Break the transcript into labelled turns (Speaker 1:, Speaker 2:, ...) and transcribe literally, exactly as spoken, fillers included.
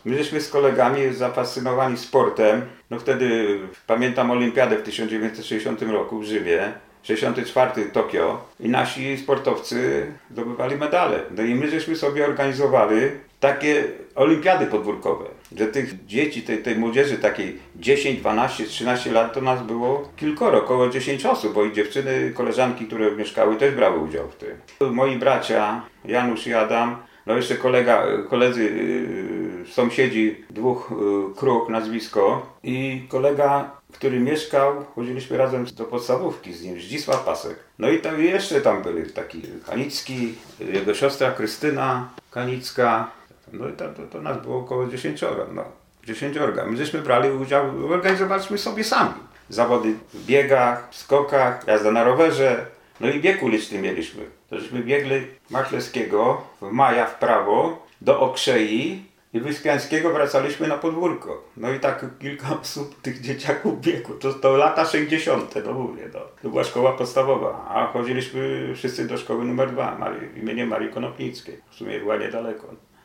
Speaker 1: My żeśmy z kolegami zafascynowani sportem. No wtedy pamiętam olimpiadę w tysiąc dziewięćset sześćdziesiątym roku w Rzywie. sześćdziesiąty czwarty Tokio i nasi sportowcy zdobywali medale. No i my żeśmy sobie organizowali takie olimpiady podwórkowe, że tych dzieci, tej, tej młodzieży takiej dziesięć, dwanaście, trzynaście lat to nas było kilkoro, około dziesięć osób, bo i dziewczyny, koleżanki, które mieszkały, też brały udział w tym. Moi bracia, Janusz i Adam, no jeszcze kolega, koledzy, yy, sąsiedzi, dwóch yy, Kruk, nazwisko i kolega, który mieszkał, chodziliśmy razem do podstawówki z nim, Zdzisław Pasek. No i tam jeszcze tam byli taki Kanicki, jego siostra Krystyna Kanicka. No i to, to, to nas było około dziesięcioro, no, dziesięciorga. My żeśmy brali udział, organizowaliśmy sobie sami. Zawody w biegach, w skokach, jazda na rowerze, no i bieg uliczny mieliśmy. To żeśmy biegli Machlewskiego w maja w prawo do Okrzei i Wyspiańskiego wracaliśmy na podwórko. No i tak kilka osób, tych dzieciaków biegło. To, to lata sześćdziesiąte, no mówię, no. To była szkoła podstawowa, a chodziliśmy wszyscy do szkoły numer dwa, Marii, imieniem Marii Konopnickiej. W sumie była niedaleko.